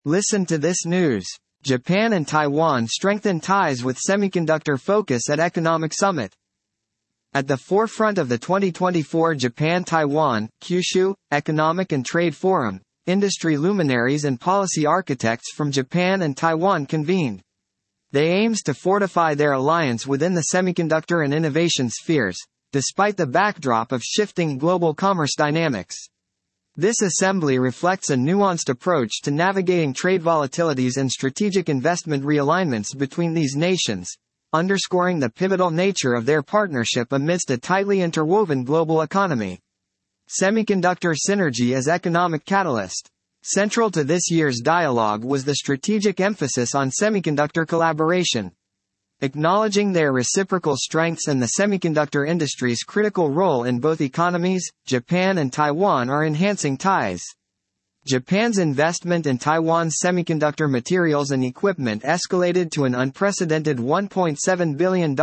Listen to this news. Japan and Taiwan strengthen ties with semiconductor focus at Economic Summit. At the forefront of the 2024 Japan-Taiwan, Kyushu, Economic and Trade Forum, industry luminaries and policy architects from Japan and Taiwan convened. They aims to fortify their alliance within the semiconductor and innovation spheres, despite the backdrop of shifting global commerce dynamics. This assembly reflects a nuanced approach to navigating trade volatilities and strategic investment realignments between these nations, underscoring the pivotal nature of their partnership amidst a tightly interwoven global economy. Semiconductor synergy as economic catalyst. Central to this year's dialogue was the strategic emphasis on semiconductor collaboration. Acknowledging their reciprocal strengths and the semiconductor industry's critical role in both economies, Japan and Taiwan are enhancing ties. Japan's investment in Taiwan's semiconductor materials and equipment escalated to an unprecedented $1.7 billion in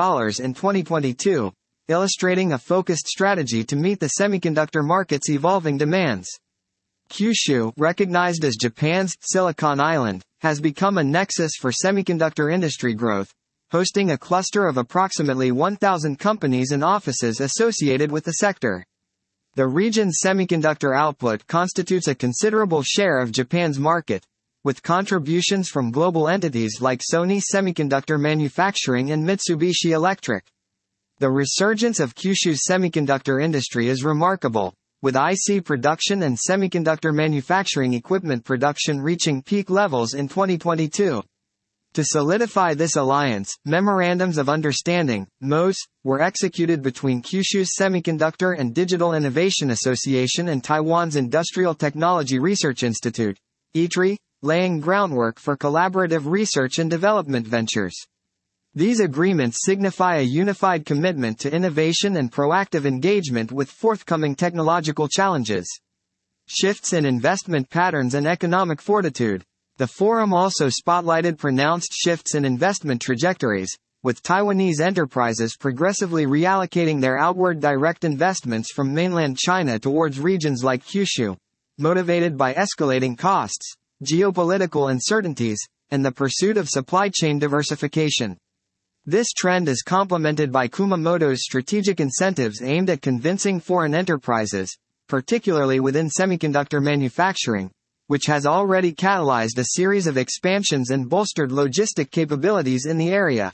2022, illustrating a focused strategy to meet the semiconductor market's evolving demands. Kyushu, recognized as Japan's Silicon Island, has become a nexus for semiconductor industry growth, hosting a cluster of approximately 1,000 companies and offices associated with the sector. The region's semiconductor output constitutes a considerable share of Japan's market, with contributions from global entities like Sony Semiconductor Manufacturing and Mitsubishi Electric. The resurgence of Kyushu's semiconductor industry is remarkable, with IC production and semiconductor manufacturing equipment production reaching peak levels in 2022. To solidify this alliance, Memorandums of Understanding, MOUs, were executed between Kyushu's Semiconductor and Digital Innovation Association and Taiwan's Industrial Technology Research Institute, ITRI, laying groundwork for collaborative research and development ventures. These agreements signify a unified commitment to innovation and proactive engagement with forthcoming technological challenges. Shifts in investment patterns and economic fortitude. The forum also spotlighted pronounced shifts in investment trajectories, with Taiwanese enterprises progressively reallocating their outward direct investments from mainland China towards regions like Kyushu, motivated by escalating costs, geopolitical uncertainties, and the pursuit of supply chain diversification. This trend is complemented by Kumamoto's strategic incentives aimed at convincing foreign enterprises, particularly within semiconductor manufacturing, which has already catalyzed a series of expansions and bolstered logistic capabilities in the area.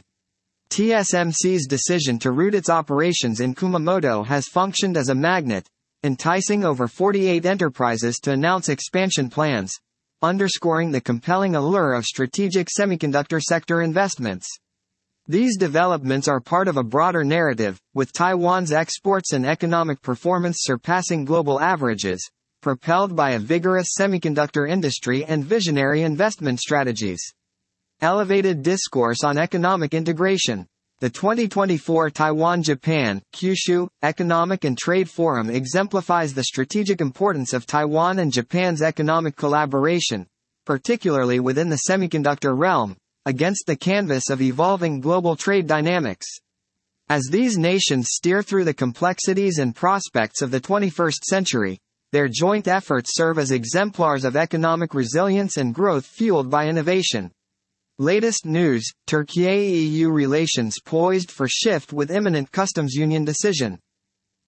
TSMC's decision to root its operations in Kumamoto has functioned as a magnet, enticing over 48 enterprises to announce expansion plans, underscoring the compelling allure of strategic semiconductor sector investments. These developments are part of a broader narrative, with Taiwan's exports and economic performance surpassing global averages, propelled by a vigorous semiconductor industry and visionary investment strategies. Elevated discourse on economic integration. The 2024 Taiwan-Japan, Kyushu, Economic and Trade Forum exemplifies the strategic importance of Taiwan and Japan's economic collaboration, particularly within the semiconductor realm, against the canvas of evolving global trade dynamics. As these nations steer through the complexities and prospects of the 21st century, their joint efforts serve as exemplars of economic resilience and growth fueled by innovation. Latest news: Turkey-EU relations poised for shift with imminent customs union decision.